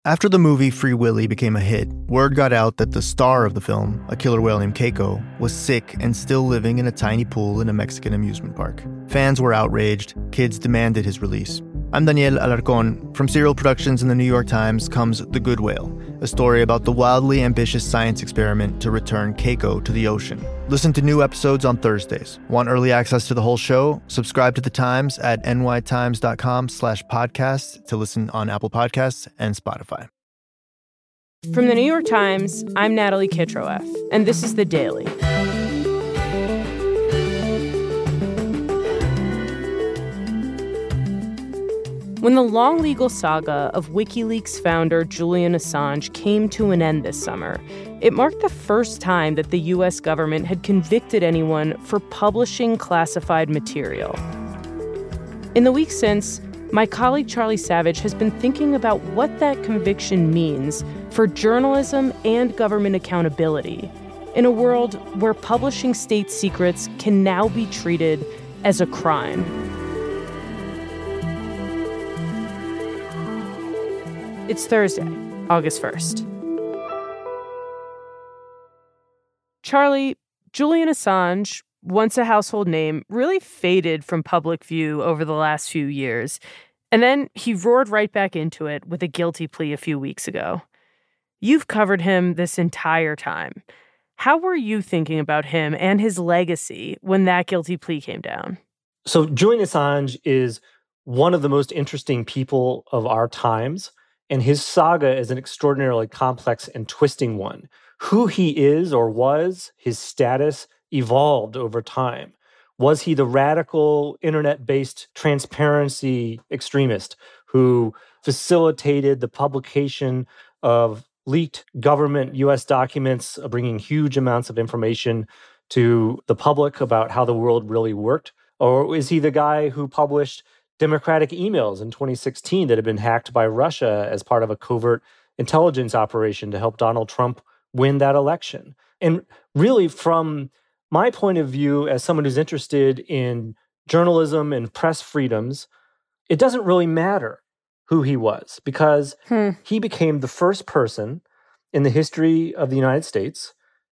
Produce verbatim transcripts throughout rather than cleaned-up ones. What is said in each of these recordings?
After the movie Free Willy became a hit, word got out that the star of the film, a killer whale named Keiko, was sick and still living in a tiny pool in a Mexican amusement park. Fans were outraged. Kids demanded his release. I'm Daniel Alarcón. From Serial Productions and the New York Times comes The Good Whale, a story about the wildly ambitious science experiment to return Keiko to the ocean. Listen to new episodes on Thursdays. Want early access to the whole show? Subscribe to The Times at nytimes.com slash podcast to listen on Apple Podcasts and Spotify. From the New York Times, I'm Natalie Kitroeff, and this is The Daily. When the long legal saga of WikiLeaks founder Julian Assange came to an end this summer, it marked the first time that the U S government had convicted anyone for publishing classified material. In the weeks since, my colleague Charlie Savage has been thinking about what that conviction means for journalism and government accountability in a world where publishing state secrets can now be treated as a crime. It's Thursday, August first. Charlie, Julian Assange, once a household name, really faded from public view over the last few years. And then he roared right back into it with a guilty plea a few weeks ago. You've covered him this entire time. How were you thinking about him and his legacy when that guilty plea came down? So Julian Assange is one of the most interesting people of our times. And his saga is an extraordinarily complex and twisting one. Who he is or was, his status evolved over time. Was he the radical internet-based transparency extremist who facilitated the publication of leaked government U S documents, bringing huge amounts of information to the public about how the world really worked? Or is he the guy who published Democratic emails in twenty sixteen that had been hacked by Russia as part of a covert intelligence operation to help Donald Trump win that election? And really, from my point of view, as someone who's interested in journalism and press freedoms, it doesn't really matter who he was, because hmm. he became the first person in the history of the United States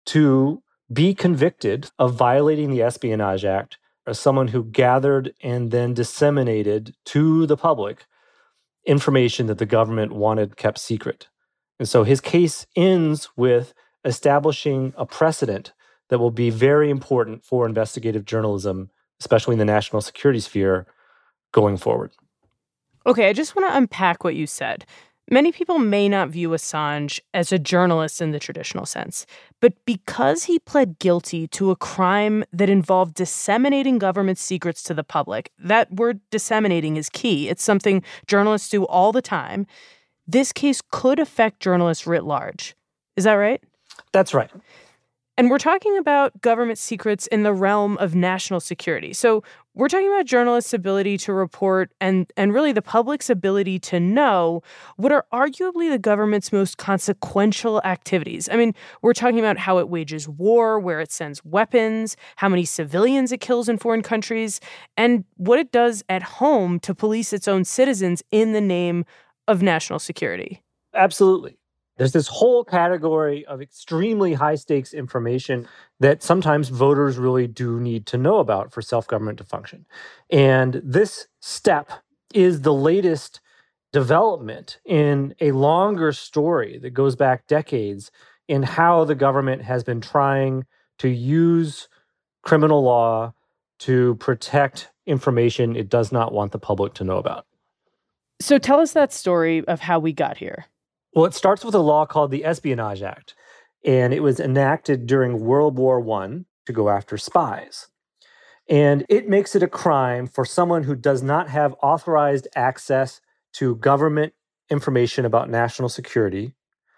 to be convicted of violating the Espionage Act as someone who gathered and then disseminated to the public information that the government wanted kept secret. And so his case ends with establishing a precedent that will be very important for investigative journalism, especially in the national security sphere, going forward. Okay, I just want to unpack what you said. Many people may not view Assange as a journalist in the traditional sense, but because he pled guilty to a crime that involved disseminating government secrets to the public, that word disseminating is key. It's something journalists do all the time. This case could affect journalists writ large. Is that right? That's right. And we're talking about government secrets in the realm of national security. So we're talking about journalists' ability to report and, and really the public's ability to know what are arguably the government's most consequential activities. I mean, we're talking about how it wages war, where it sends weapons, how many civilians it kills in foreign countries, and what it does at home to police its own citizens in the name of national security. Absolutely. There's this whole category of extremely high-stakes information that sometimes voters really do need to know about for self-government to function. And this step is the latest development in a longer story that goes back decades in how the government has been trying to use criminal law to protect information it does not want the public to know about. So tell us that story of how we got here. Well, it starts with a law called the Espionage Act, and it was enacted during World War One to go after spies. And it makes it a crime for someone who does not have authorized access to government information about national security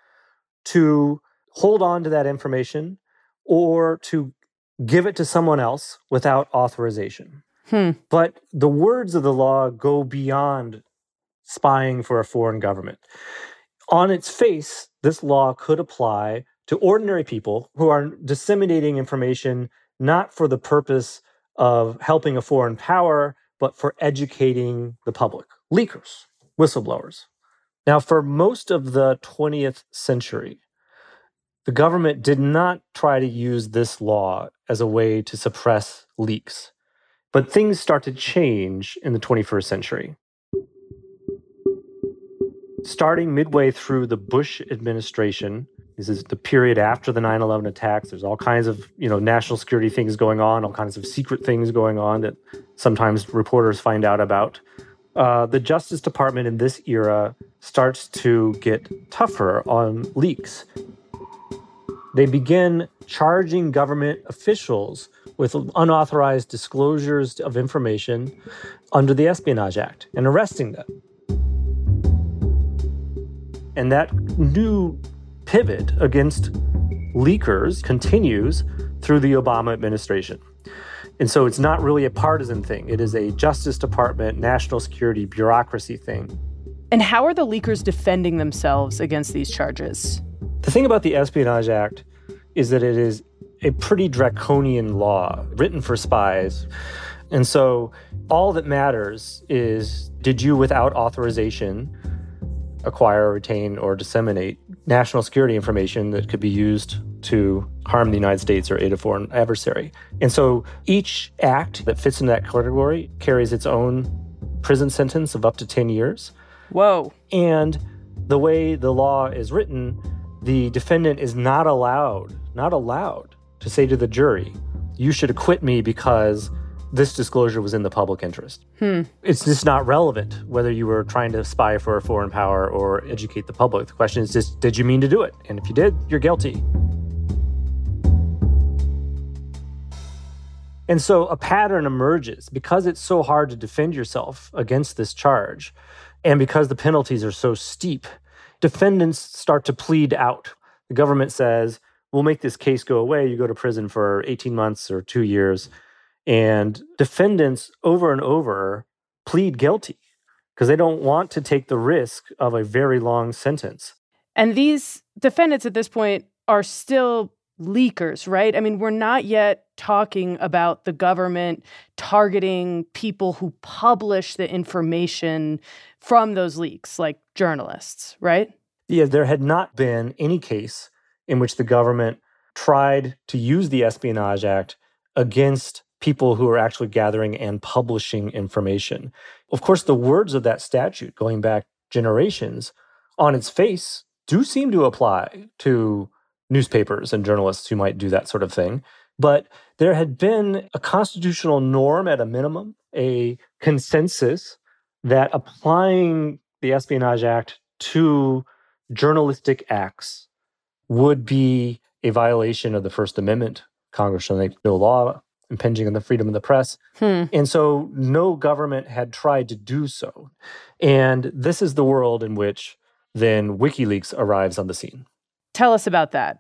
to hold on to that information or to give it to someone else without authorization. Hmm. But the words of the law go beyond spying for a foreign government. On its face, this law could apply to ordinary people who are disseminating information not for the purpose of helping a foreign power, but for educating the public. Leakers, whistleblowers. Now, for most of the twentieth century, the government did not try to use this law as a way to suppress leaks. But things start to change in the twenty-first century. Starting midway through the Bush administration, this is the period after the nine eleven attacks, there's all kinds of, you know, national security things going on, all kinds of secret things going on that sometimes reporters find out about. Uh, the Justice Department in this era starts to get tougher on leaks. They begin charging government officials with unauthorized disclosures of information under the Espionage Act and arresting them. And that new pivot against leakers continues through the Obama administration. And so it's not really a partisan thing. It is a Justice Department, national security bureaucracy thing. And how are the leakers defending themselves against these charges? The thing about the Espionage Act is that it is a pretty draconian law written for spies. And so all that matters is, did you, without authorization, acquire, retain, or disseminate national security information that could be used to harm the United States or aid a foreign adversary? And so each act that fits into that category carries its own prison sentence of up to ten years. Whoa. And the way the law is written, the defendant is not allowed, not allowed to say to the jury, you should acquit me because this disclosure was in the public interest. Hmm. It's just not relevant whether you were trying to spy for a foreign power or educate the public. The question is just, did you mean to do it? And if you did, you're guilty. And so a pattern emerges because it's so hard to defend yourself against this charge, and because the penalties are so steep, defendants start to plead out. The government says, we'll make this case go away. You go to prison for eighteen months or two years. And defendants over and over plead guilty because they don't want to take the risk of a very long sentence. And these defendants at this point are still leakers, right? I mean, we're not yet talking about the government targeting people who publish the information from those leaks, like journalists, right? Yeah, there had not been any case in which the government tried to use the Espionage Act against people who are actually gathering and publishing information. Of course, the words of that statute, going back generations, on its face, do seem to apply to newspapers and journalists who might do that sort of thing. But there had been a constitutional norm at a minimum, a consensus that applying the Espionage Act to journalistic acts would be a violation of the First Amendment. Congress shall make no law impinging on the freedom of the press. Hmm. And so no government had tried to do so. And this is the world in which then WikiLeaks arrives on the scene. Tell us about that.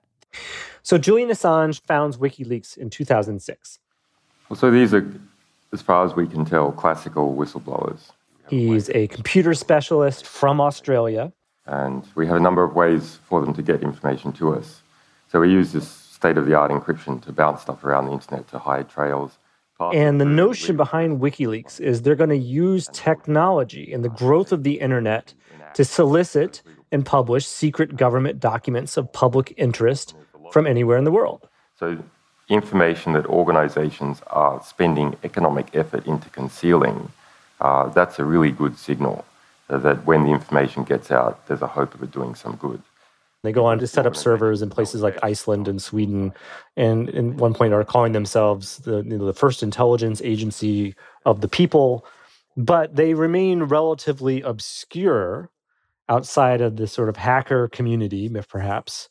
So Julian Assange founds WikiLeaks in two thousand six. Well, so these are, as far as we can tell, classical whistleblowers. He's a computer specialist from Australia. And we have a number of ways for them to get information to us. So we use this state-of-the-art encryption to bounce stuff around the internet to hide trails. And the notion behind WikiLeaks is they're going to use technology and the growth of the internet to solicit and publish secret government documents of public interest from anywhere in the world. So information that organizations are spending economic effort into concealing, uh, that's a really good signal that when the information gets out, there's a hope of it doing some good. They go on to set up servers in places like Iceland and Sweden, and at one point are calling themselves the, you know, the first intelligence agency of the people, but they remain relatively obscure outside of this sort of hacker community, perhaps,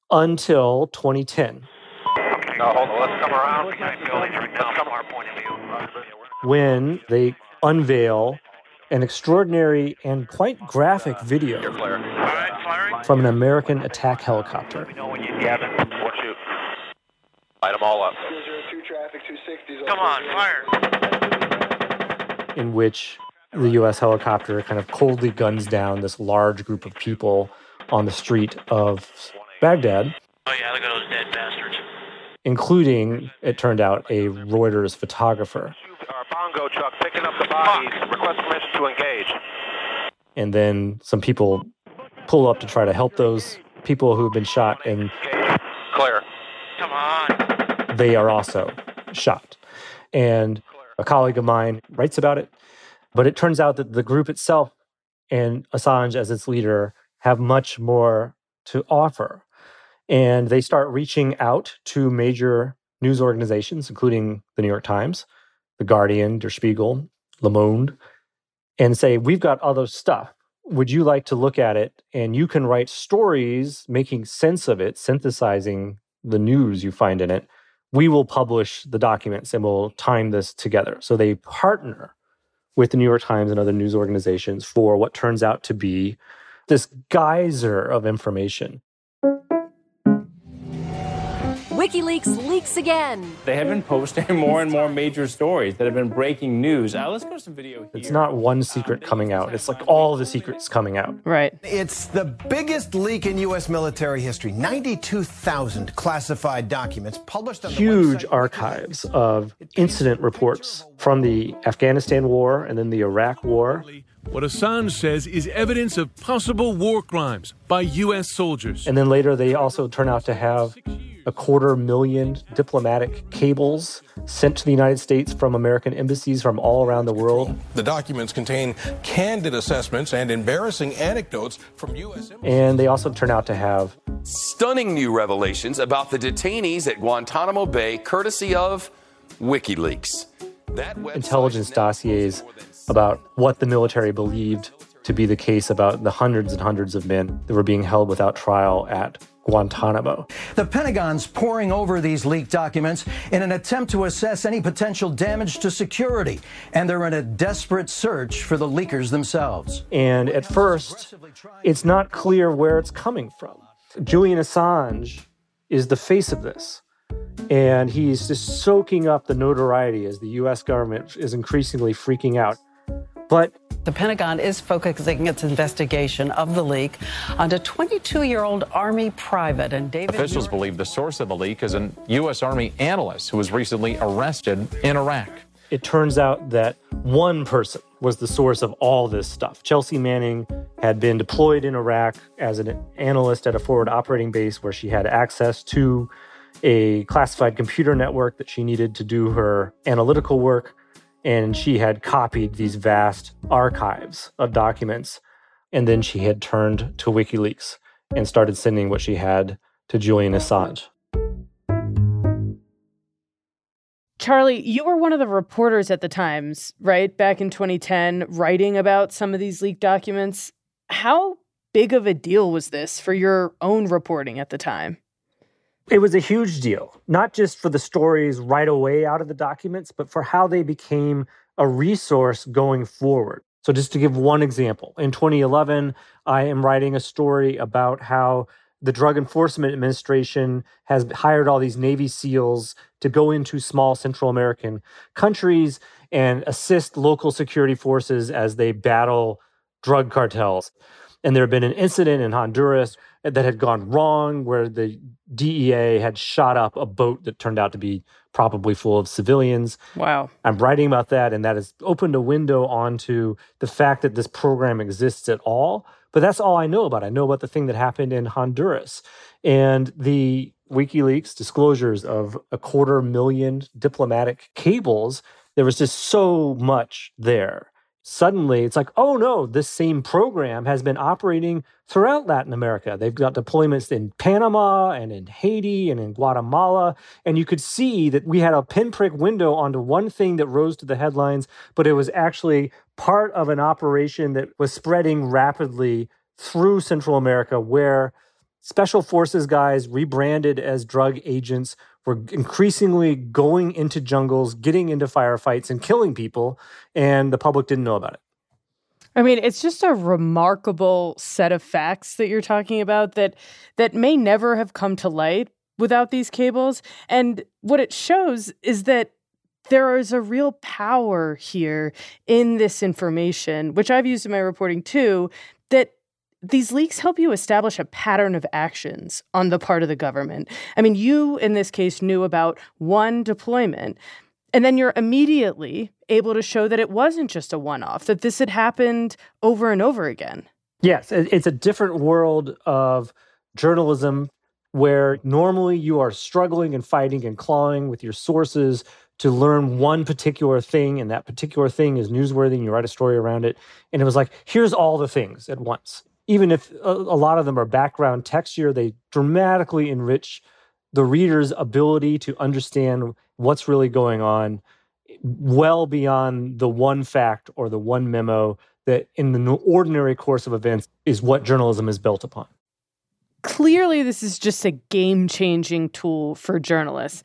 until twenty ten. No, hold on, let's come around. Let's come our point of view. When they unveil an extraordinary and quite graphic video from an American attack helicopter. Let me know when you have it. We'll shoot. Light them all up. Come on, fire. In which the U S helicopter kind of coldly guns down this large group of people on the street of Baghdad. Oh yeah, look at those dead bastards. Including, it turned out, a Reuters photographer. Our bongo truck picking up the bodies. Request permission to engage. And then some people pull up to try to help those people who've been shot, and Clear. Come on. they are also shot. And a colleague of mine writes about it, but it turns out that the group itself and Assange as its leader have much more to offer. And they start reaching out to major news organizations, including the New York Times, The Guardian, Der Spiegel, Le Monde, and say, we've got other stuff. Would you like to look at it? And you can write stories making sense of it, synthesizing the news you find in it. We will publish the documents and we'll time this together. So they partner with the New York Times and other news organizations for what turns out to be this geyser of information. WikiLeaks leaks again. They have been posting more and more major stories that have been breaking news. Uh, let's go to some video here. It's not one secret coming out. It's like all the secrets coming out. Right. It's the biggest leak in U S military history. ninety-two thousand classified documents published on the Huge website. archives of incident reports from the Afghanistan war and then the Iraq war. What Assange says is evidence of possible war crimes by U S soldiers. And then later they also turn out to have a quarter million diplomatic cables sent to the United States from American embassies from all around the world. The documents contain candid assessments and embarrassing anecdotes from U S embassies. And they also turn out to have stunning new revelations about the detainees at Guantanamo Bay, courtesy of WikiLeaks. That intelligence dossiers about what the military believed to be the case about the hundreds and hundreds of men that were being held without trial at Guantanamo. The Pentagon's poring over these leaked documents in an attempt to assess any potential damage to security, and they're in a desperate search for the leakers themselves. And at first, it's not clear where it's coming from. Julian Assange is the face of this, and he's just soaking up the notoriety as the U S government is increasingly freaking out. But the Pentagon is focusing its investigation of the leak on a twenty-two-year-old Army private. And David Officials Muir- believe the source of the leak is an U S. Army analyst who was recently arrested in Iraq. It turns out that one person was the source of all this stuff. Chelsea Manning had been deployed in Iraq as an analyst at a forward operating base where she had access to a classified computer network that she needed to do her analytical work. And she had copied these vast archives of documents. And then she had turned to WikiLeaks and started sending what she had to Julian Assange. Charlie, you were one of the reporters at the Times, right? Back in twenty ten, writing about some of these leaked documents. How big of a deal was this for your own reporting at the time? It was a huge deal, not just for the stories right away out of the documents, but for how they became a resource going forward. So just to give one example, in twenty eleven, I am writing a story about how the Drug Enforcement Administration has hired all these Navy SEALs to go into small Central American countries and assist local security forces as they battle drug cartels. And there had been an incident in Honduras that had gone wrong where the D E A had shot up a boat that turned out to be probably full of civilians. Wow. I'm writing about that, and that has opened a window onto the fact that this program exists at all. But that's all I know about. I know about the thing that happened in Honduras. And the WikiLeaks disclosures of a quarter million diplomatic cables, there was just so much there. Suddenly, it's like, oh no, this same program has been operating throughout Latin America. They've got deployments in Panama and in Haiti and in Guatemala. And you could see that we had a pinprick window onto one thing that rose to the headlines, but it was actually part of an operation that was spreading rapidly through Central America, where special forces guys rebranded as drug agents were increasingly going into jungles, getting into firefights and killing people, and the public didn't know about it. I mean, it's just a remarkable set of facts that you're talking about that that may never have come to light without these cables. And what it shows is that there is a real power here in this information, which I've used in my reporting too, that these leaks help you establish a pattern of actions on the part of the government. I mean, you, in this case, knew about one deployment, and then you're immediately able to show that it wasn't just a one-off, that this had happened over and over again. Yes, it's a different world of journalism where normally you are struggling and fighting and clawing with your sources to learn one particular thing, and that particular thing is newsworthy, and you write a story around it. And it was like, here's all the things at once. Even if a, a lot of them are background texture, they dramatically enrich the reader's ability to understand what's really going on well beyond the one fact or the one memo that in the ordinary course of events is what journalism is built upon. Clearly, this is just a game-changing tool for journalists.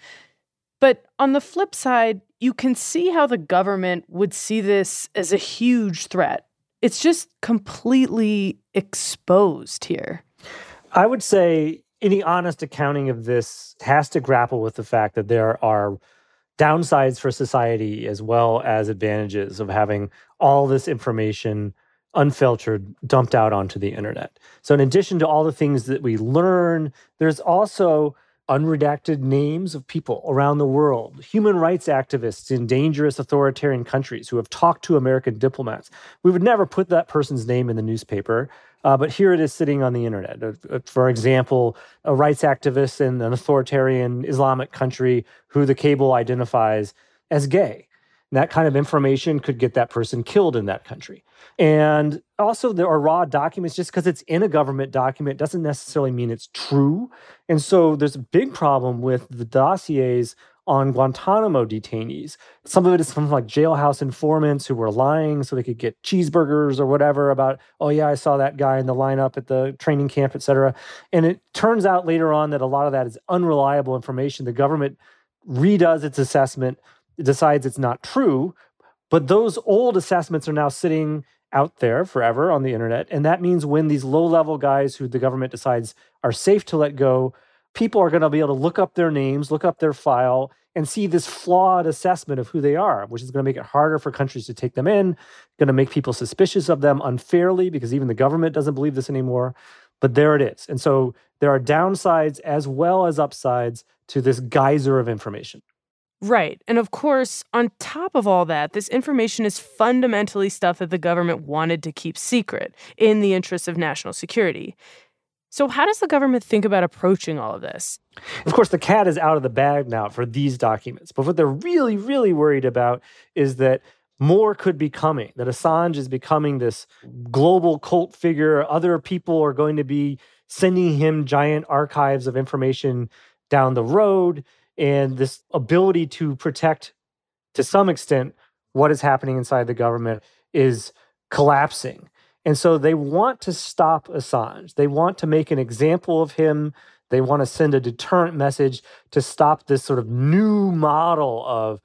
But on the flip side, you can see how the government would see this as a huge threat. It's just completely exposed here. I would say any honest accounting of this has to grapple with the fact that there are downsides for society as well as advantages of having all this information unfiltered dumped out onto the internet. So in addition to all the things that we learn, there's also unredacted names of people around the world, human rights activists in dangerous authoritarian countries who have talked to American diplomats. We would never put that person's name in the newspaper, uh, but here it is sitting on the internet. Uh, for example, a rights activist in an authoritarian Islamic country who the cable identifies as gay. And that kind of information could get that person killed in that country. And also there are raw documents. Just because it's in a government document doesn't necessarily mean it's true. And so there's a big problem with the dossiers on Guantanamo detainees. Some of it is from like jailhouse informants who were lying so they could get cheeseburgers or whatever about, oh yeah, I saw that guy in the lineup at the training camp, et cetera. And it turns out later on that a lot of that is unreliable information. The government redoes its assessment, decides it's not true, but those old assessments are now sitting out there forever on the internet. And that means when these low-level guys who the government decides are safe to let go, people are going to be able to look up their names, look up their file, and see this flawed assessment of who they are, which is going to make it harder for countries to take them in, going to make people suspicious of them unfairly because even the government doesn't believe this anymore. But there it is. And so there are downsides as well as upsides to this geyser of information. Right. And of course, on top of all that, this information is fundamentally stuff that the government wanted to keep secret in the interests of national security. So how does the government think about approaching all of this? Of course, the cat is out of the bag now for these documents. But what they're really, really worried about is that more could be coming, that Assange is becoming this global cult figure. Other people are going to be sending him giant archives of information down the road. And this ability to protect, to some extent, what is happening inside the government is collapsing. And so they want to stop Assange. They want to make an example of him. They want to send a deterrent message to stop this sort of new model of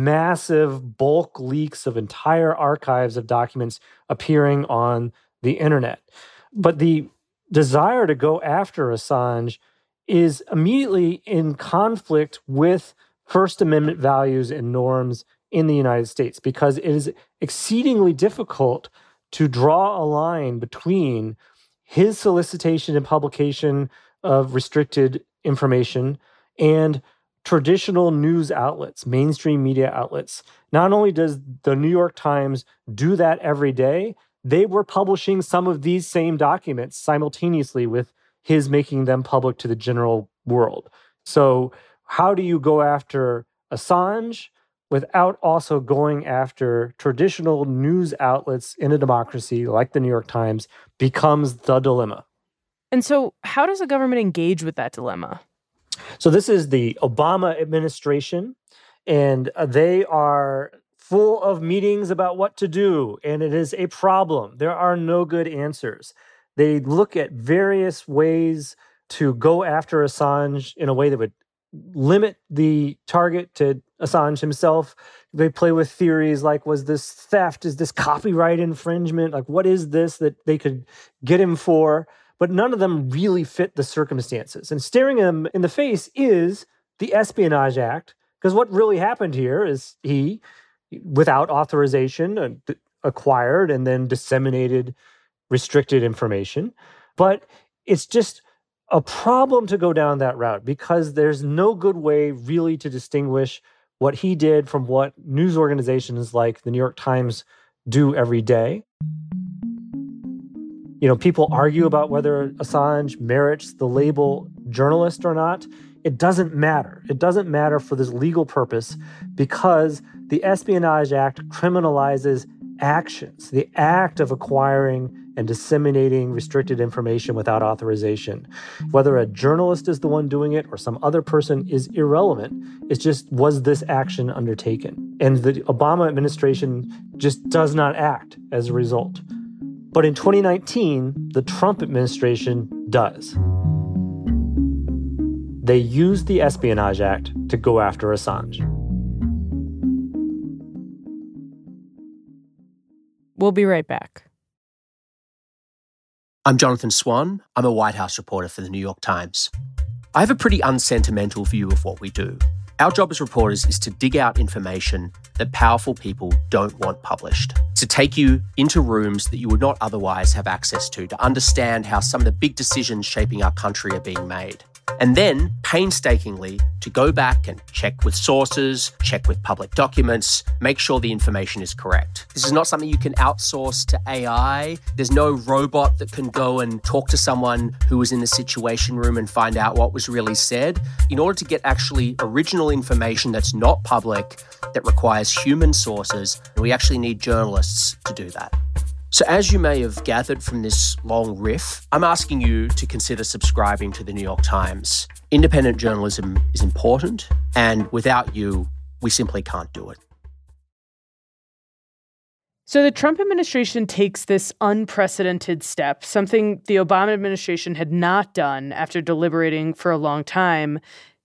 massive bulk leaks of entire archives of documents appearing on the internet. But the desire to go after Assange is immediately in conflict with First Amendment values and norms in the United States, because it is exceedingly difficult to draw a line between his solicitation and publication of restricted information and traditional news outlets, mainstream media outlets. Not only does the New York Times do that every day, they were publishing some of these same documents simultaneously with his making them public to the general world. So how do you go after Assange without also going after traditional news outlets in a democracy like the New York Times becomes the dilemma. And so how does the government engage with that dilemma? So this is the Obama administration, and they are full of meetings about what to do, and it is a problem. There are no good answers. They look at various ways to go after Assange in a way that would limit the target to Assange himself. They play with theories like, was this theft? Is this copyright infringement? Like, what is this that they could get him for? But none of them really fit the circumstances. And staring him in the face is the Espionage Act, because what really happened here is he, without authorization, acquired and then disseminated restricted information. But it's just a problem to go down that route because there's no good way really to distinguish what he did from what news organizations like the New York Times do every day. You know, people argue about whether Assange merits the label journalist or not. It doesn't matter. It doesn't matter for this legal purpose because the Espionage Act criminalizes actions, the act of acquiring and disseminating restricted information without authorization. Whether a journalist is the one doing it or some other person is irrelevant. It's just, was this action undertaken? And the Obama administration just does not act as a result. But in twenty nineteen, the Trump administration does. They used the Espionage Act to go after Assange. We'll be right back. I'm Jonathan Swan. I'm a White House reporter for the New York Times. I have a pretty unsentimental view of what we do. Our job as reporters is to dig out information that powerful people don't want published, to take you into rooms that you would not otherwise have access to, to understand how some of the big decisions shaping our country are being made. And then, painstakingly, to go back and check with sources, check with public documents, make sure the information is correct. This is not something you can outsource to A I. There's no robot that can go and talk to someone who was in the Situation Room and find out what was really said. In order to get actually original information that's not public, that requires human sources, we actually need journalists to do that. So as you may have gathered from this long riff, I'm asking you to consider subscribing to the New York Times. Independent journalism is important, and without you, we simply can't do it. So the Trump administration takes this unprecedented step, something the Obama administration had not done after deliberating for a long time.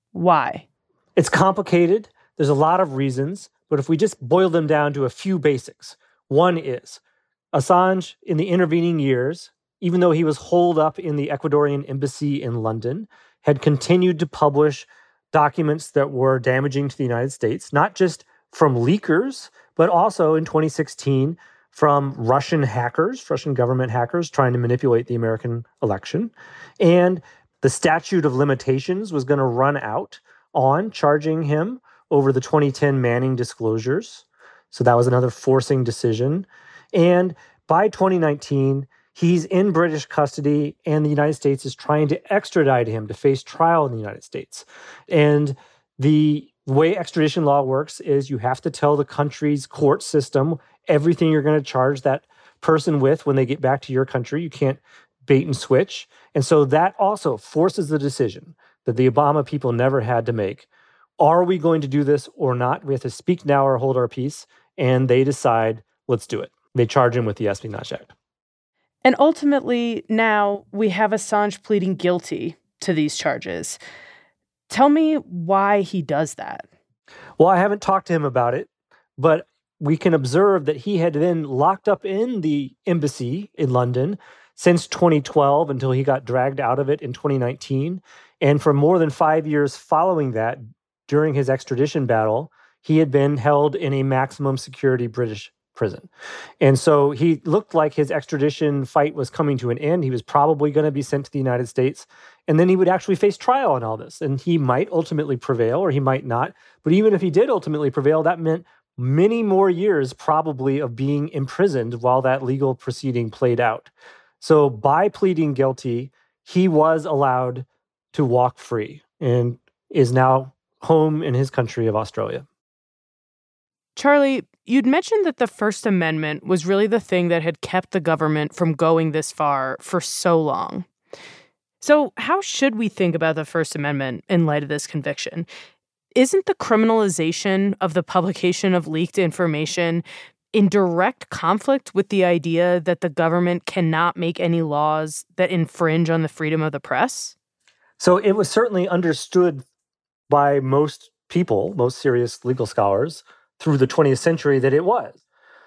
Why? It's complicated. There's a lot of reasons, but if we just boil them down to a few basics, one is Assange, in the intervening years, even though he was holed up in the Ecuadorian embassy in London, had continued to publish documents that were damaging to the United States, not just from leakers, but also in twenty sixteen from Russian hackers, Russian government hackers trying to manipulate the American election. And the statute of limitations was going to run out on charging him over the twenty ten Manning disclosures. So that was another forcing decision. And by twenty nineteen, he's in British custody, and the United States is trying to extradite him to face trial in the United States. And the way extradition law works is you have to tell the country's court system everything you're going to charge that person with when they get back to your country. You can't bait and switch. And so that also forces the decision that the Obama people never had to make. Are we going to do this or not? We have to speak now or hold our peace. And they decide, let's do it. They charge him with the Espionage Act. And ultimately, now we have Assange pleading guilty to these charges. Tell me why he does that. Well, I haven't talked to him about it, but we can observe that he had been locked up in the embassy in London since twenty twelve until he got dragged out of it in twenty nineteen. And for more than five years following that, during his extradition battle, he had been held in a maximum security British prison. And so he looked like his extradition fight was coming to an end. He was probably going to be sent to the United States, and then he would actually face trial on all this. And he might ultimately prevail, or he might not. But even if he did ultimately prevail, that meant many more years probably of being imprisoned while that legal proceeding played out. So by pleading guilty, he was allowed to walk free and is now home in his country of Australia. Charlie, you'd mentioned that the First Amendment was really the thing that had kept the government from going this far for so long. So how should we think about the First Amendment in light of this conviction? Isn't the criminalization of the publication of leaked information in direct conflict with the idea that the government cannot make any laws that infringe on the freedom of the press? So it was certainly understood by most people, most serious legal scholars, through the twentieth century that it was.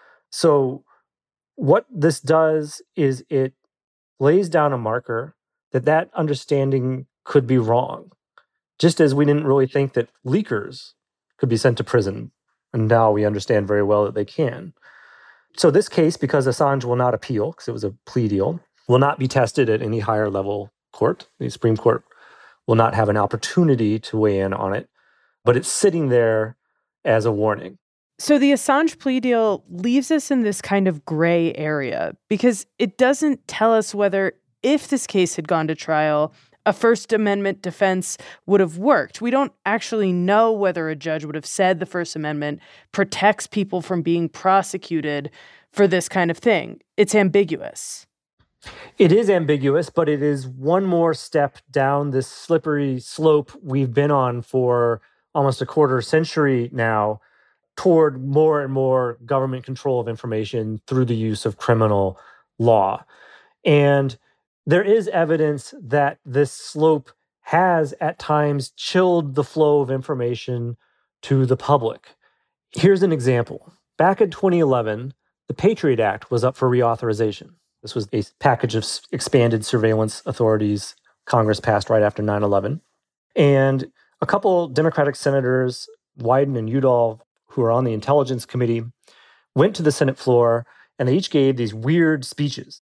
So what this does is it lays down a marker that that understanding could be wrong, just as we didn't really think that leakers could be sent to prison, and now we understand very well that they can. So this case, because Assange will not appeal, because it was a plea deal, will not be tested at any higher level court. The Supreme Court will not have an opportunity to weigh in on it, but it's sitting there as a warning. So the Assange plea deal leaves us in this kind of gray area because it doesn't tell us whether, if this case had gone to trial, a First Amendment defense would have worked. We don't actually know whether a judge would have said the First Amendment protects people from being prosecuted for this kind of thing. It's ambiguous. It is ambiguous, but it is one more step down this slippery slope we've been on for almost a quarter century now toward more and more government control of information through the use of criminal law. And there is evidence that this slope has at times chilled the flow of information to the public. Here's an example. Back in twenty eleven, the Patriot Act was up for reauthorization. This was a package of expanded surveillance authorities Congress passed right after nine eleven. And a couple Democratic senators, Wyden and Udall, who are on the Intelligence Committee, went to the Senate floor, and they each gave these weird speeches.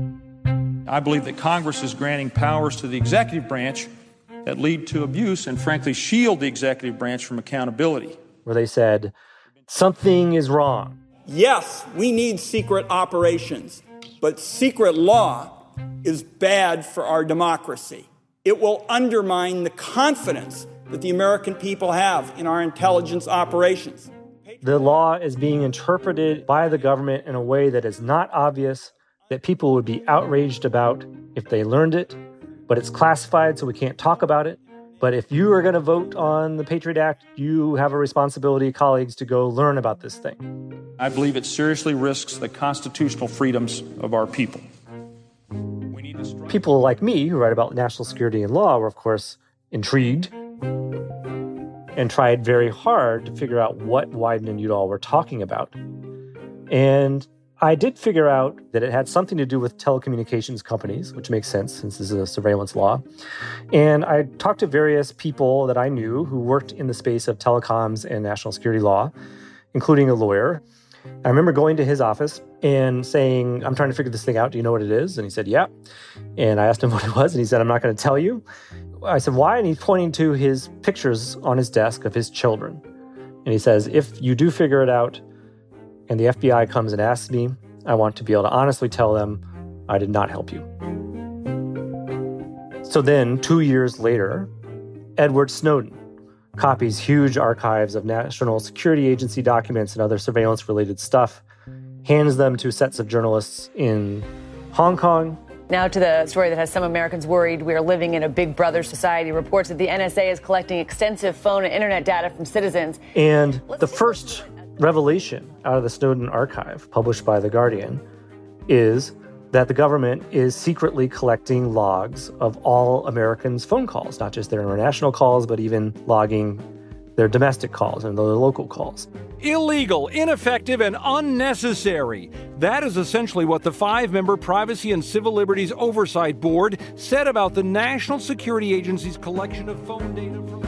I believe that Congress is granting powers to the executive branch that lead to abuse and, frankly, shield the executive branch from accountability. Where they said, something is wrong. Yes, we need secret operations, but secret law is bad for our democracy. It will undermine the confidence that the American people have in our intelligence operations. The law is being interpreted by the government in a way that is not obvious, that people would be outraged about if they learned it, but it's classified, so we can't talk about it. But if you are going to vote on the Patriot Act, you have a responsibility, colleagues, to go learn about this thing. I believe it seriously risks the constitutional freedoms of our people. We need to strike- People like me who write about national security and law were, of course, intrigued and tried very hard to figure out what Wyden and Udall were talking about. And I did figure out that it had something to do with telecommunications companies, which makes sense since this is a surveillance law. And I talked to various people that I knew who worked in the space of telecoms and national security law, including a lawyer. I remember going to his office and saying, I'm trying to figure this thing out. Do you know what it is? And he said, yeah. And I asked him what it was, and he said, I'm not going to tell you. I said, why? And he's pointing to his pictures on his desk of his children. And he says, if you do figure it out and the F B I comes and asks me, I want to be able to honestly tell them I did not help you. So then, two years later, Edward Snowden copies huge archives of National Security Agency documents and other surveillance-related stuff, hands them to sets of journalists in Hong Kong. Now to the story that has some Americans worried. We are living in a big brother society. Reports that the N S A is collecting extensive phone and internet data from citizens. And the first revelation out of the Snowden archive, published by The Guardian, is that the government is secretly collecting logs of all Americans' phone calls, not just their international calls, but even logging their domestic calls and their local calls. Illegal, ineffective, and unnecessary. That is essentially what the five-member Privacy and Civil Liberties Oversight Board said about the National Security Agency's collection of phone data from...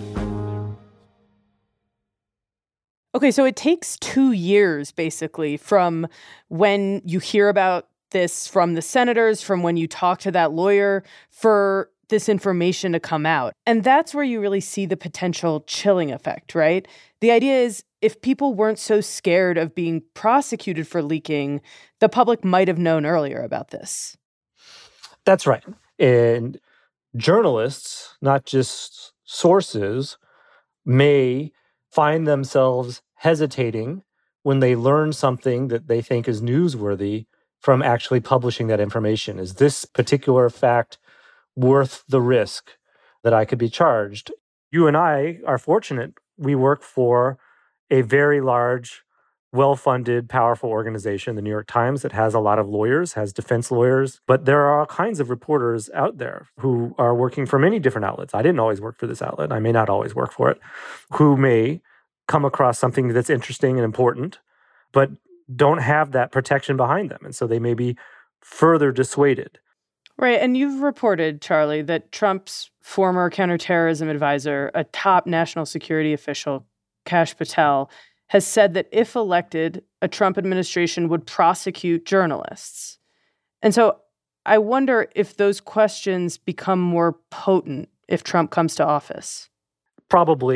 Okay, so it takes two years, basically, from when you hear about this from the senators, from when you talk to that lawyer, for this information to come out. And that's where you really see the potential chilling effect, right? The idea is if people weren't so scared of being prosecuted for leaking, the public might have known earlier about this. That's right. And journalists, not just sources, may find themselves hesitating when they learn something that they think is newsworthy from actually publishing that information. Is this particular fact worth the risk that I could be charged? You and I are fortunate. We work for a very large, well-funded, powerful organization, the New York Times, that has a lot of lawyers, has defense lawyers. But there are all kinds of reporters out there who are working for many different outlets. I didn't always work for this outlet. I may not always work for it, who may come across something that's interesting and important, but don't have that protection behind them. And so they may be further dissuaded. Right. And you've reported, Charlie, that Trump's former counterterrorism advisor, a top national security official, Kash Patel, has said that if elected, a Trump administration would prosecute journalists. And so I wonder if those questions become more potent if Trump comes to office. Probably.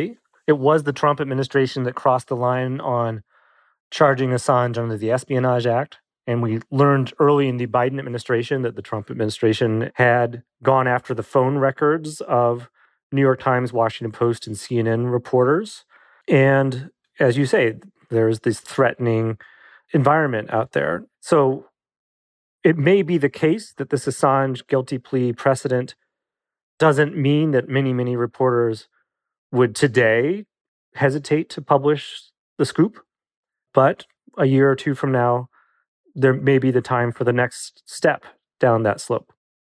It was the Trump administration that crossed the line on charging Assange under the Espionage Act. And we learned early in the Biden administration that the Trump administration had gone after the phone records of New York Times, Washington Post, and C N N reporters. And as you say, there's this threatening environment out there. So it may be the case that this Assange guilty plea precedent doesn't mean that many, many reporters would today hesitate to publish the scoop. But a year or two from now, there may be the time for the next step down that slope.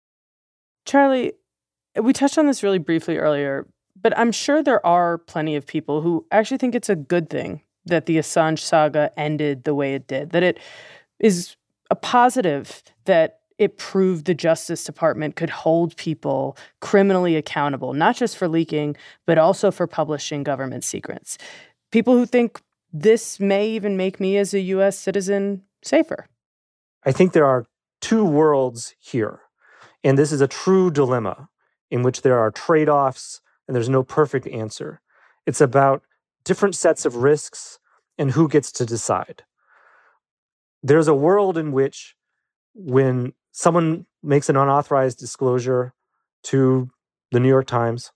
Charlie, we touched on this really briefly earlier, but I'm sure there are plenty of people who actually think it's a good thing that the Assange saga ended the way it did, that it is a positive that it proved the Justice Department could hold people criminally accountable, not just for leaking, but also for publishing government secrets. People who think this may even make me as a U S citizen safer. I think there are two worlds here, and this is a true dilemma in which there are trade-offs and there's no perfect answer. It's about different sets of risks and who gets to decide. There's a world in which when someone makes an unauthorized disclosure to the New York Times,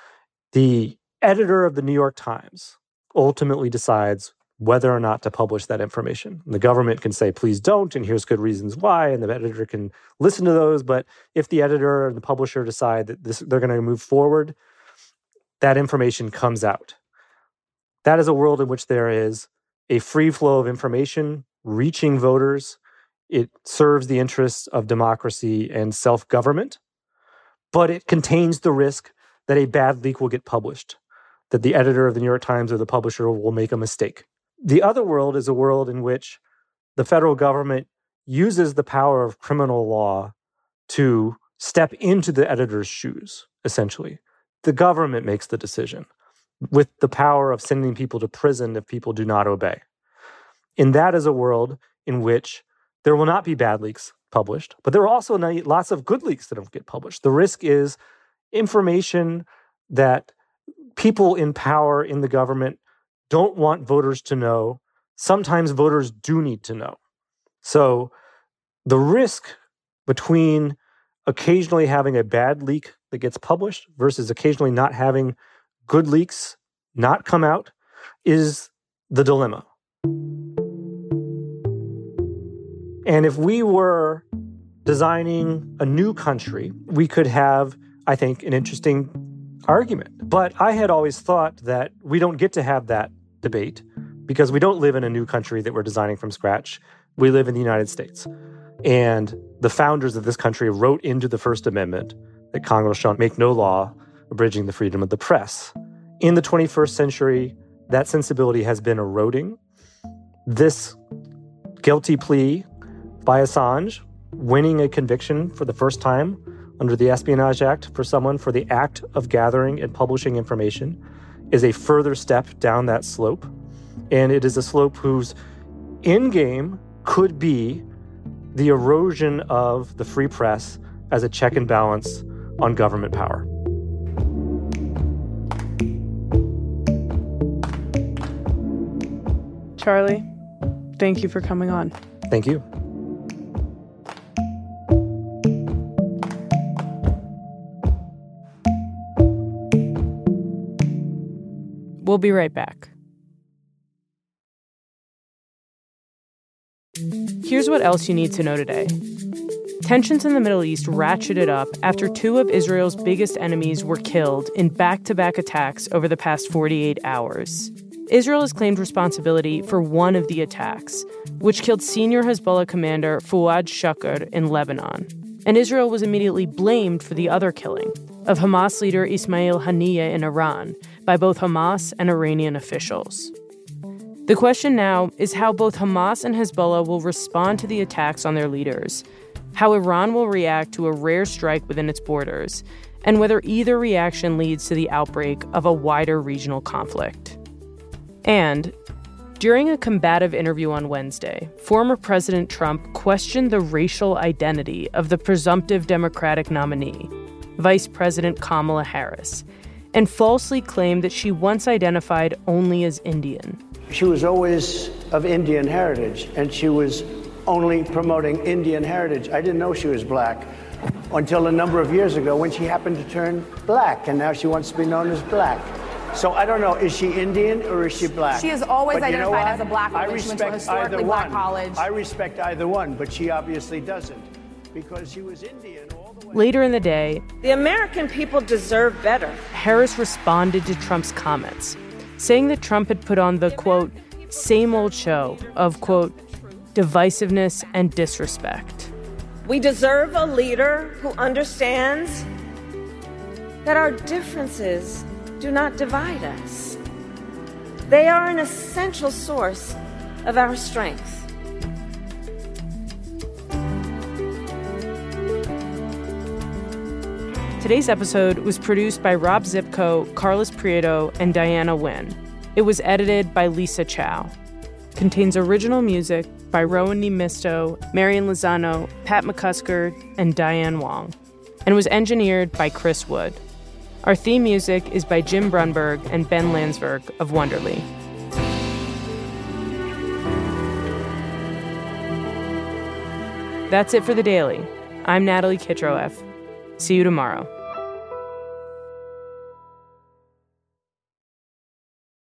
the editor of the New York Times ultimately decides whether or not to publish that information. The government can say, please don't, and here's good reasons why, and the editor can listen to those. But if the editor and the publisher decide that this, they're going to move forward, that information comes out. That is a world in which there is a free flow of information reaching voters. It serves the interests of democracy and self-government, but it contains the risk that a bad leak will get published, that the editor of the New York Times or the publisher will make a mistake. The other world is a world in which the federal government uses the power of criminal law to step into the editor's shoes, essentially. The government makes the decision with the power of sending people to prison if people do not obey. And that is a world in which there will not be bad leaks published, but there are also lots of good leaks that don't get published. The risk is information that people in power in the government don't want voters to know. Sometimes voters do need to know. So the risk between occasionally having a bad leak that gets published versus occasionally not having good leaks not come out is the dilemma. And if we were designing a new country, we could have, I think, an interesting argument. But I had always thought that we don't get to have that debate because we don't live in a new country that we're designing from scratch. We live in the United States. And the founders of this country wrote into the First Amendment that Congress shall make no law abridging the freedom of the press. In the twenty-first century, that sensibility has been eroding. This guilty plea by Assange, winning a conviction for the first time under the Espionage Act for someone for the act of gathering and publishing information, is a further step down that slope. And it is a slope whose end game could be the erosion of the free press as a check and balance on government power. Charlie, thank you for coming on. Thank you. We'll be right back. Here's what else you need to know today. Tensions in the Middle East ratcheted up after two of Israel's biggest enemies were killed in back-to-back attacks over the past forty-eight hours. Israel has claimed responsibility for one of the attacks, which killed senior Hezbollah commander Fouad Shukr in Lebanon. And Israel was immediately blamed for the other killing of Hamas leader Ismail Haniyeh in Iran by both Hamas and Iranian officials. The question now is how both Hamas and Hezbollah will respond to the attacks on their leaders, how Iran will react to a rare strike within its borders, and whether either reaction leads to the outbreak of a wider regional conflict. And during a combative interview on Wednesday, former President Trump questioned the racial identity of the presumptive Democratic nominee, Vice President Kamala Harris, and falsely claimed that she once identified only as Indian. She was always of Indian heritage, and she was only promoting Indian heritage. I didn't know she was black until a number of years ago when she happened to turn black, and now she wants to be known as black. So I don't know, is she Indian or is she black? She has always But you know identified what? as a black woman. I She went to a respect historically either black one. college. I respect either one, but she obviously doesn't, because she was Indian all the way. Later in the day, the American people deserve better. Harris responded to Trump's comments, saying that Trump had put on the, quote, same old show of, quote, divisiveness and disrespect. We deserve a leader who understands that our differences do not divide us. They are an essential source of our strength. Today's episode was produced by Rob Zipko, Carlos Prieto, and Diana Nguyen. It was edited by Lisa Chow. Contains original music by Rowan Nemisto, Marian Lozano, Pat McCusker, and Diane Wong, and was engineered by Chris Wood. Our theme music is by Jim Brunberg and Ben Landsberg of Wonderly. That's it for The Daily. I'm Natalie Kitroeff. See you tomorrow.